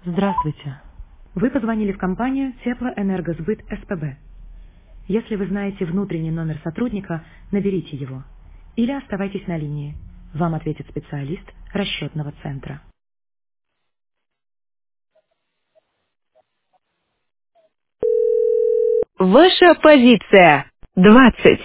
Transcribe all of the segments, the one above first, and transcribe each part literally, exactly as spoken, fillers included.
Здравствуйте. Вы позвонили в компанию Теплоэнергосбыт СПБ. Если вы знаете внутренний номер сотрудника, наберите его. Или оставайтесь на линии. Вам ответит специалист расчетного центра. Ваша позиция. двадцать.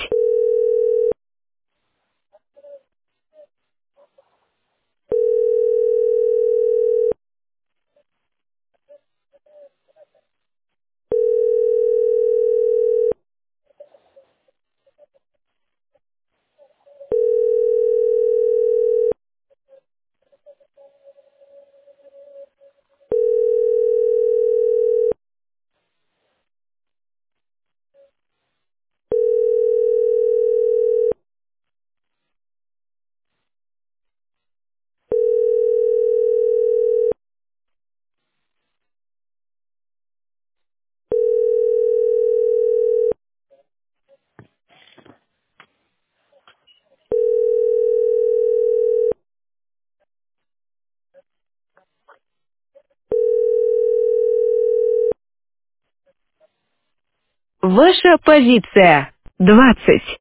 Ваша позиция. двадцать.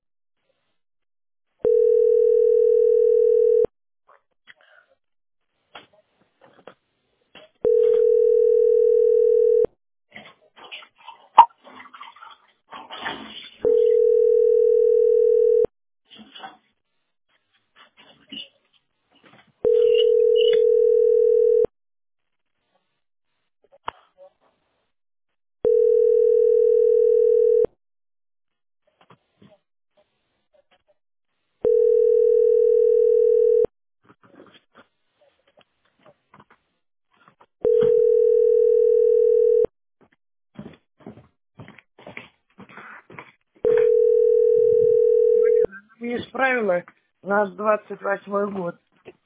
Есть правило, у нас двадцать восьмой год,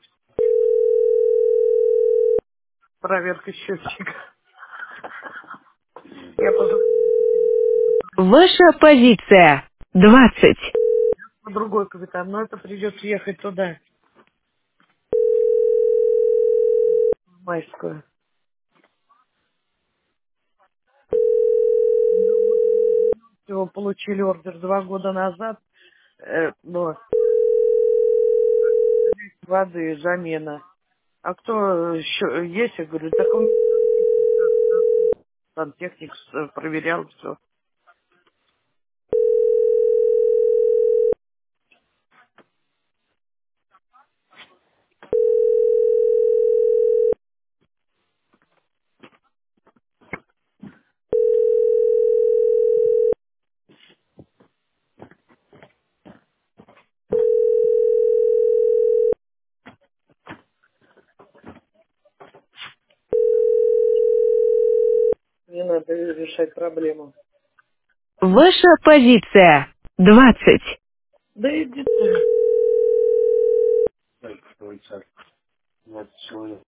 проверка счетчика. Я позвоню Ваша позиция. двадцать. по другой капитан, но это придется ехать туда, в Майскую. Его получили ордер два года назад, э, но воды, замена. А кто еще есть? Я говорю, так он сантехник э, проверял все. Не надо решать проблему. Ваша позиция. двадцать. Да иди ты.